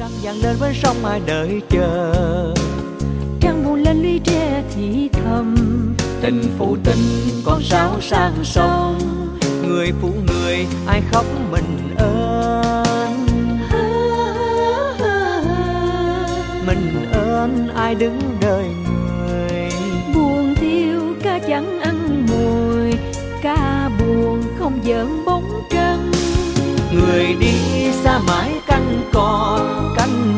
trăng vàng lên bên sông ai đợi chờ, trăng buồn lên ly tre thì thầm, tình phụ tình con sao sang sông, người phụ người ai khóc mình ơn, mình ơn ai đứng đời người. buồn thiêu ca chẳng ăn mồi, ca buồn không giỡn bóng trăng. Người đi xa mãi canh cò, canh